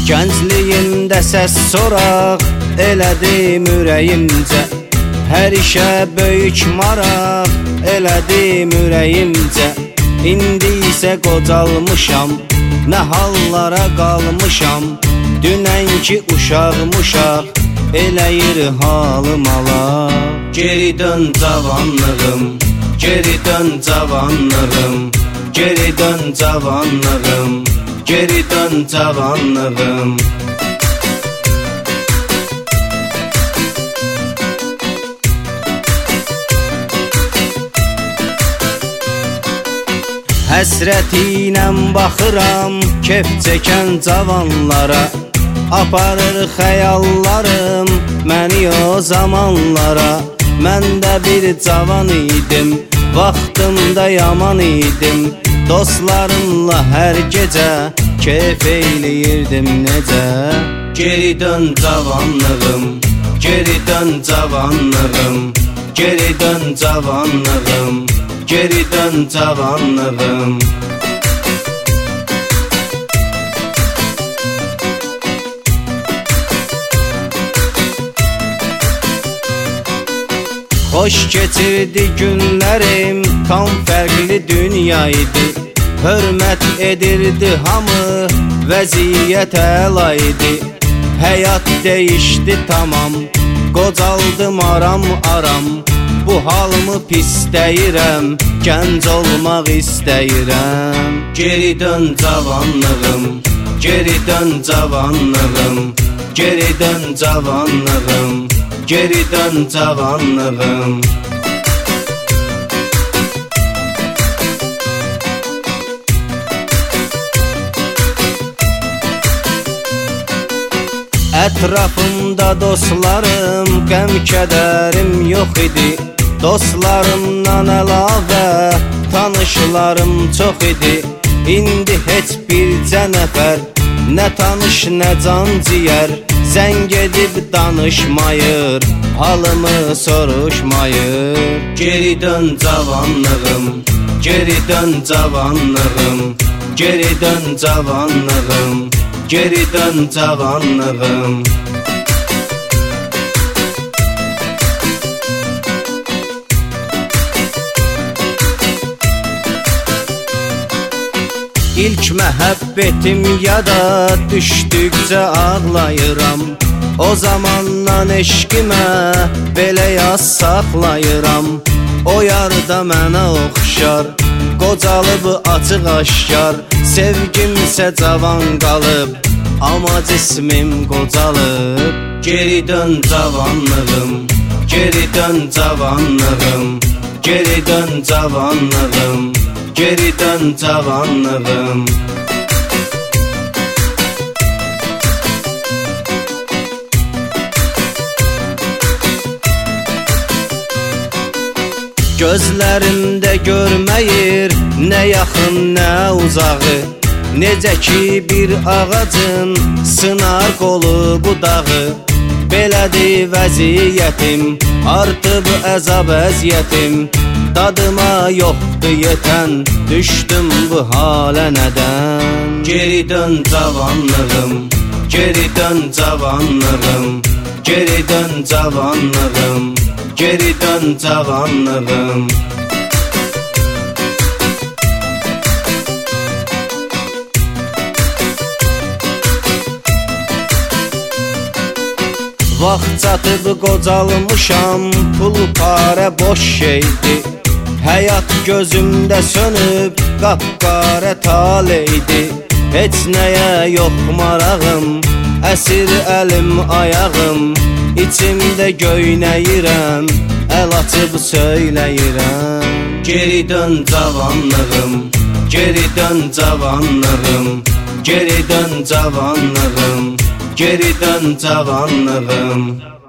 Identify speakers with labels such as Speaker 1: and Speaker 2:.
Speaker 1: Gəncliyimdə səs soraq elədim ürəyimcə, hər işə böyük maraq elədim ürəyimcə. İndi isə qocalmışam, nə hallara qalmışam, dünənki uşaq eləyir halım ala. Geri dön cavanlığım, geri dön cavanlığım, geri dön cavanlığım, geri dön cavanlığım. Həsrətiylə baxıram kef çəkən cavanlara, aparır xəyallarım məni o zamanlara. Mən də bir cavan idim, vaxtımda yaman idim, dostlarımla hər gecə keyf eyləyirdim necə. Geri dön cavanlığım, geri dön cavanlığım, geri dön cavanlığım, geri dön cavanlığım. Xoş keçirdi günlərim, tam fərqli dünya idi. Hörmət edirdi hamı, vəziyyət əla idi. Həyat dəyişdi tamam, qocaldım aram. Bu halımı pis deyirəm, gənc olmaq istəyirəm. Geri dön cavanlığım, geri dön cavanlığım, geri dön cavanlığım, geri dön cavanlığım. Ətrafımda dostlarım, qəm-kədərim yox idi. Dostlarımdan əlavə tanışlarım çox idi. İndi heç bircə nəfər, nə tanış, nə can ciyər, zəng edib danışmayır, halımı soruşmayır. Geri dön cavanlığım, geri dön cavanlığım, geri dön cavanlığım, geri dön cavanlığım. İlk məhəbbətim yada düşdükcə ağlayıram. O zamandan eşqimə belə yaz saxlayıram. O yarda mənə oxşar, qocalıb açıq aşkar. Sevgimsə cavan qalıb, amma cismim qocalıb. Geri dön cavanlığım, geri dön cavanlığım, geri dön cavanlığım, geri dön cavanlığım. Gözlərimdə görməyir, nə yaxın, nə uzağı. Necə ki bir ağacın sınar qolu budağı. Belədir vəziyyətim, artıb əzab əziyyətim. Dadıma yoxdur yetən, düşdüm bu halə nədən? Geri dön cavanlığım, geri dön cavanlığım, geri dön cavanlığım, geri dön cavanlığım. Vaxt çatıb qocalmışam, pul parə boş şeydi. Həyat gözümdə sönüb, qapqarə taleydi. Heç nəyə yox marağım, əsir əlim ayağım. İçimdə göynəyirəm, əl açıb söyləyirəm. Geri dön cavanlığım, geri dön cavanlığım, geri dön cavanlığım, geri dön cavanlığım.